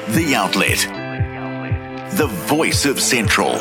The Outlet. The voice of Central.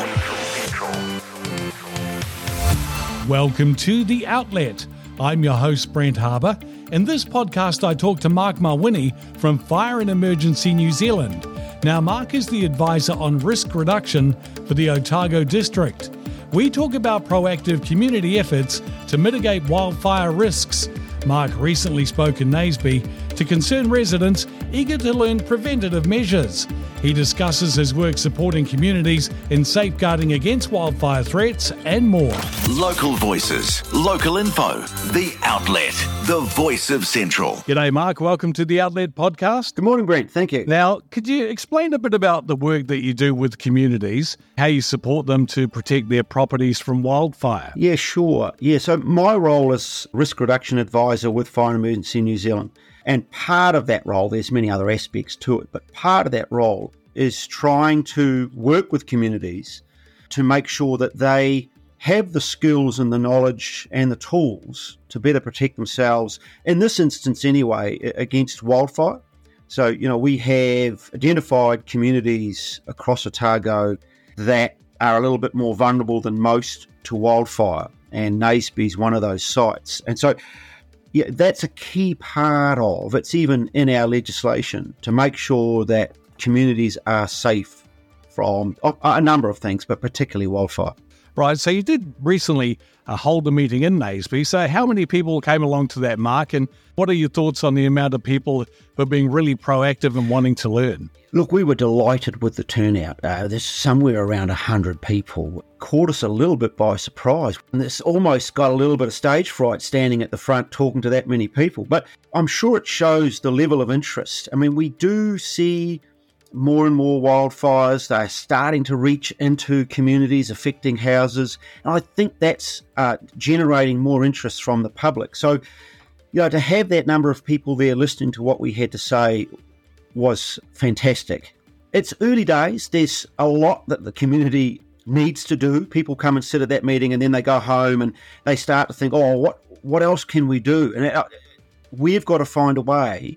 Welcome to The Outlet. I'm your host, Brent Harbour. In this podcast, I talk to Mark Mawhinney from Fire and Emergency New Zealand. Now, Mark is the advisor on risk reduction for the Otago District. We talk about proactive community efforts to mitigate wildfire risks. Mark recently spoke in Naseby to concerned residents eager to learn preventative measures. He discusses his work supporting communities in safeguarding against wildfire threats and more. Local voices, local info. The Outlet, the voice of Central. G'day, Mark. Welcome to the Outlet podcast. Good morning, Brent. Thank you. Now, could you explain a bit about the work that you do with communities, how you support them to protect their properties from wildfire? Yeah, sure. So my role is risk reduction advisor with Fire and Emergency New Zealand. And part of that role, there's many other aspects to it, but part of that role is trying to work with communities to make sure that they have the skills and the knowledge and the tools to better protect themselves, in this instance anyway, against wildfire. So, we have identified communities across Otago that are a little bit more vulnerable than most to wildfire, and Naseby is one of those sites. And so, that's a key part of, it's even in our legislation, to make sure that communities are safe from a number of things, but particularly wildfire. Right, so you did recently hold a meeting in Naseby. So how many people came along to that, Mark, and what are your thoughts on the amount of people who are being really proactive and wanting to learn? Look, we were delighted with the turnout. There's somewhere around 100 people. Caught us a little bit by surprise. And it's almost got a little bit of stage fright standing at the front talking to that many people. But I'm sure it shows the level of interest. I mean, we do see more and more wildfires. They're starting to reach into communities, affecting houses. And I think that's generating more interest from the public. So, to have that number of people there listening to what we had to say was fantastic. It's early days. There's a lot that the community needs to do. People come and sit at that meeting and then they go home and they start to think, what else can we do? And we've got to find a way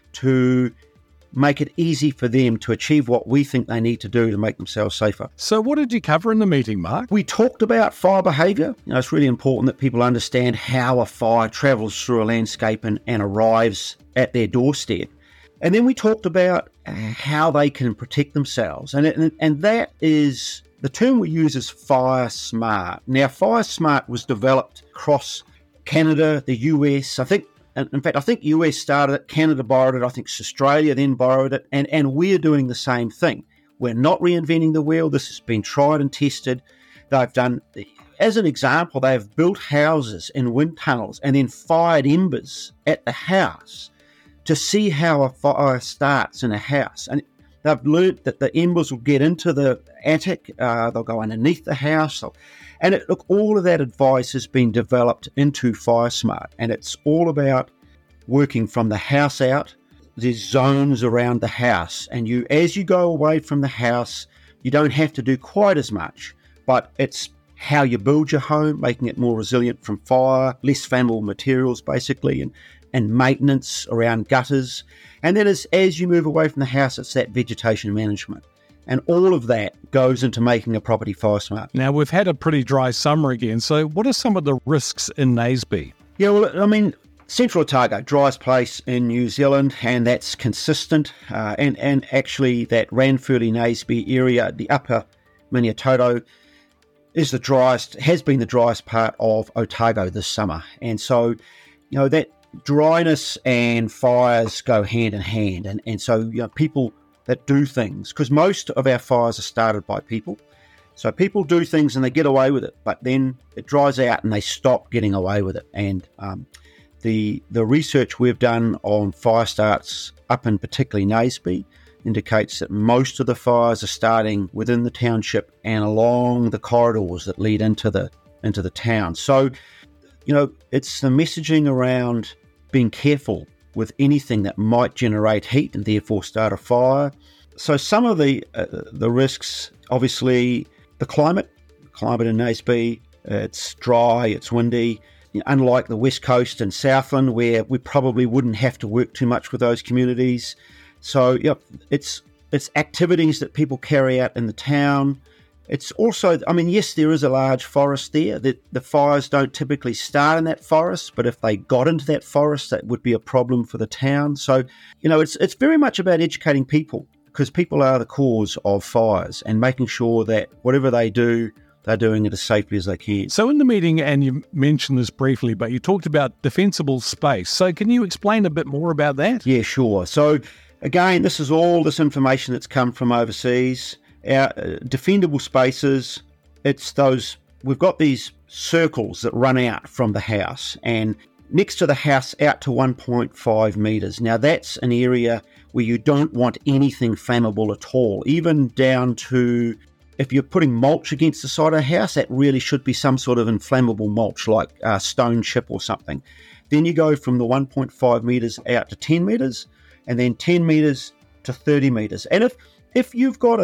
to make it easy for them to achieve what we think they need to do to make themselves safer. So what did you cover in the meeting, Mark? We talked about fire behaviour. It's really important that people understand how a fire travels through a landscape and arrives at their doorstep. And then we talked about how they can protect themselves. And that is, the term we use is Fire Smart. Now, Fire Smart was developed across Canada, the US, I think US started it, Canada borrowed it, I think Australia then borrowed it, and we're doing the same thing. We're not reinventing the wheel. This has been tried and tested. They've done, as an example, they've built houses in wind tunnels and then fired embers at the house to see how a fire starts in a house. And they've learnt that the embers will get into the attic, they'll go underneath the house. All of that advice has been developed into Fire Smart, and it's all about working from the house out. There's zones around the house, and as you go away from the house, you don't have to do quite as much, but it's how you build your home, making it more resilient from fire, less flammable materials basically, and maintenance around gutters. And then as you move away from the house, it's that vegetation management. And all of that goes into making a property fire smart. Now, we've had a pretty dry summer again, so what are some of the risks in Naseby? Yeah, well, Central Otago, driest place in New Zealand, and that's consistent. And actually that Ranfurly Naseby area, the upper Miniatoto, is has been the driest part of Otago this summer. And so, that dryness and fires go hand in hand. And so, people that do things, because most of our fires are started by people. So people do things and they get away with it, but then it dries out and they stop getting away with it. And the research we've done on fire starts up in particularly Naseby indicates that most of the fires are starting within the township and along the corridors that lead into the town. So, it's the messaging around being careful with anything that might generate heat and therefore start a fire. So some of the risks, obviously, the climate in Naseby, it's dry, it's windy. Unlike the West Coast and Southland, where we probably wouldn't have to work too much with those communities. So, it's it's activities that people carry out in the town. It's also, yes, there is a large forest there. The fires don't typically start in that forest, but if they got into that forest, that would be a problem for the town. So, it's very much about educating people, because people are the cause of fires, and making sure that whatever they do, they're doing it as safely as they can. So in the meeting, and you mentioned this briefly, but you talked about defensible space. So can you explain a bit more about that? Yeah, sure. So again, this is all this information that's come from overseas. Our defendable spaces, we've got these circles that run out from the house, and next to the house out to 1.5 metres. Now that's an area where you don't want anything flammable at all, even down to, if you're putting mulch against the side of the house, that really should be some sort of inflammable mulch, like stone chip or something. Then you go from the 1.5 metres out to 10 metres, and then 10 metres to 30 metres. And if you're on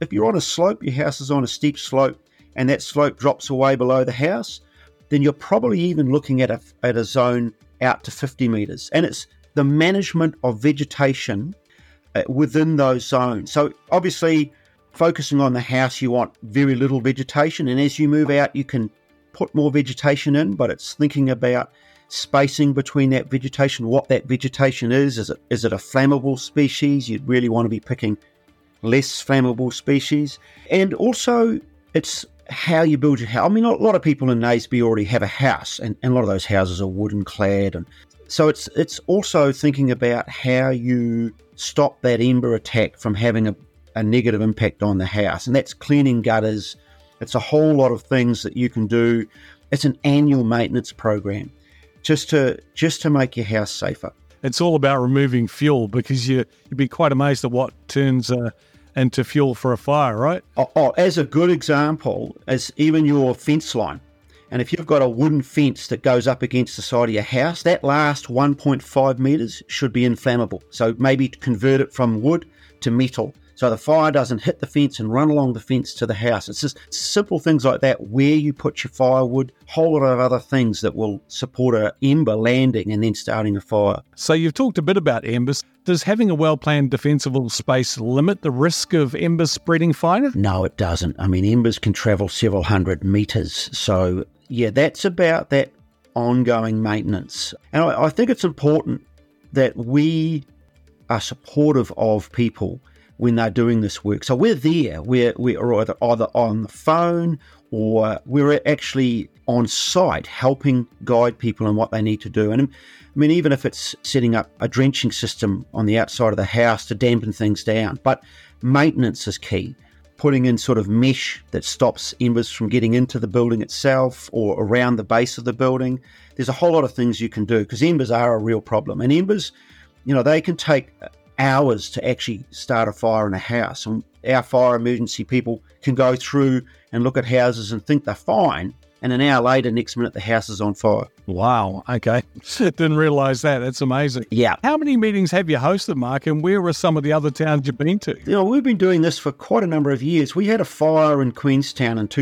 a slope, your house is on a steep slope, and that slope drops away below the house, then you're probably even looking at a zone out to 50 metres. And it's the management of vegetation within those zones. So obviously, focusing on the house, you want very little vegetation, and as you move out, you can put more vegetation in, but it's thinking about spacing between that vegetation, what that vegetation is. Is it a flammable species? You'd really want to be picking less flammable species. And also, it's how you build your house. A lot of people in Naseby already have a house, and a lot of those houses are wooden clad, and so it's also thinking about how you stop that ember attack from having a negative impact on the house. And that's cleaning gutters. It's a whole lot of things that you can do. It's an annual maintenance program just to make your house safer. It's all about removing fuel, because you'd be quite amazed at what turns into fuel for a fire, right? As a good example, as even your fence line. And if you've got a wooden fence that goes up against the side of your house, that last 1.5 metres should be inflammable. So maybe convert it from wood to metal, so the fire doesn't hit the fence and run along the fence to the house. It's just simple things like that, where you put your firewood, a whole lot of other things that will support an ember landing and then starting a fire. So you've talked a bit about embers. Does having a well-planned defensible space limit the risk of embers spreading fire? No, it doesn't. Embers can travel several hundred metres. So, yeah, that's about that ongoing maintenance. And I think it's important that we are supportive of people when they're doing this work. So we're there. We're either on the phone, or we're actually on site helping guide people on what they need to do. And even if it's setting up a drenching system on the outside of the house to dampen things down. But maintenance is key. Putting in sort of mesh that stops embers from getting into the building itself or around the base of the building. There's a whole lot of things you can do, because embers are a real problem. And embers, they can take hours to actually start a fire in a house. And our fire emergency people can go through and look at houses and think they're fine, and an hour later, next minute, the house is on fire. Wow, okay. Didn't realise that. That's amazing. Yeah. How many meetings have you hosted, Mark, and where are some of the other towns you've been to? We've been doing this for quite a number of years. We had a fire in Queenstown in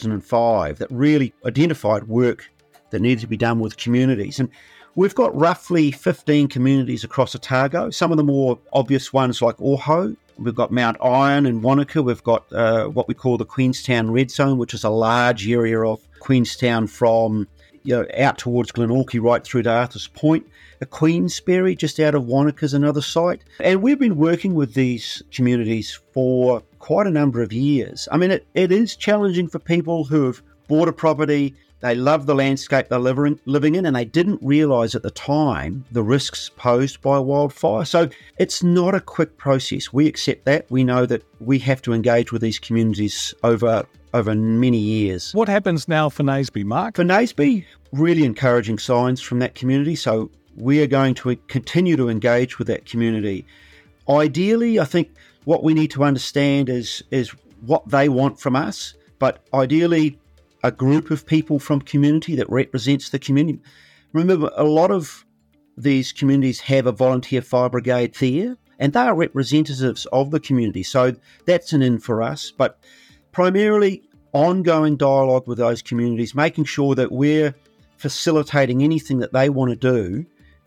2005 that really identified work that needed to be done with communities. And we've got roughly 15 communities across Otago. Some of the more obvious ones like Oho. We've got Mount Iron in Wanaka. We've got what we call the Queenstown Red Zone, which is a large area of Queenstown from out towards Glenorchy right through to Arthur's Point. A Queensberry just out of Wanaka is another site. And we've been working with these communities for quite a number of years. It is challenging for people who have bought a property. They love the landscape they're living in, and they didn't realise at the time the risks posed by wildfire. So it's not a quick process. We accept that. We know that we have to engage with these communities over many years. What happens now for Naseby, Mark? For Naseby, really encouraging signs from that community. So we are going to continue to engage with that community. Ideally, I think what we need to understand is what they want from us, but ideally a group of people from community that represents the community. Remember, a lot of these communities have a volunteer fire brigade there, and they are representatives of the community. So that's an in for us. But primarily ongoing dialogue with those communities, making sure that we're facilitating anything that they want to do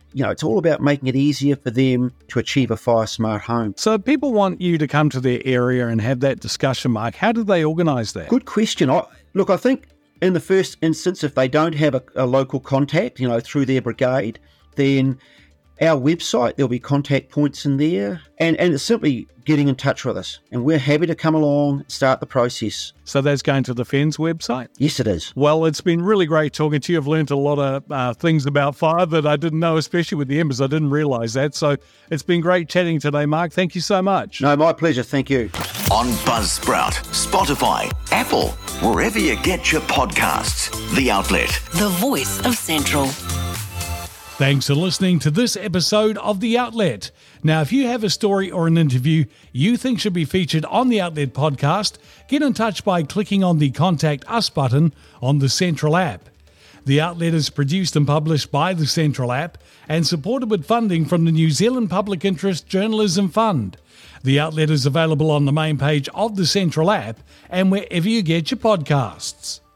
it's all about making it easier for them to achieve a fire smart home. So people want you to come to their area and have that discussion, Mark. How do they organise that? Good question. I think in the first instance, if they don't have a local contact, through their brigade, then our website, there'll be contact points in there, and it's simply getting in touch with us. And we're happy to come along, start the process. So that's going to the FENZ website? Yes, it is. Well, it's been really great talking to you. I've learned a lot of things about fire that I didn't know, especially with the embers. I didn't realise that. So it's been great chatting today, Mark. Thank you so much. No, my pleasure. Thank you. On Buzzsprout, Spotify, Apple, wherever you get your podcasts. The Outlet. The voice of Central. Thanks for listening to this episode of The Outlet. Now, if you have a story or an interview you think should be featured on The Outlet podcast, get in touch by clicking on the Contact Us button on the Central app. The Outlet is produced and published by the Central app and supported with funding from the New Zealand Public Interest Journalism Fund. The Outlet is available on the main page of the Central app and wherever you get your podcasts.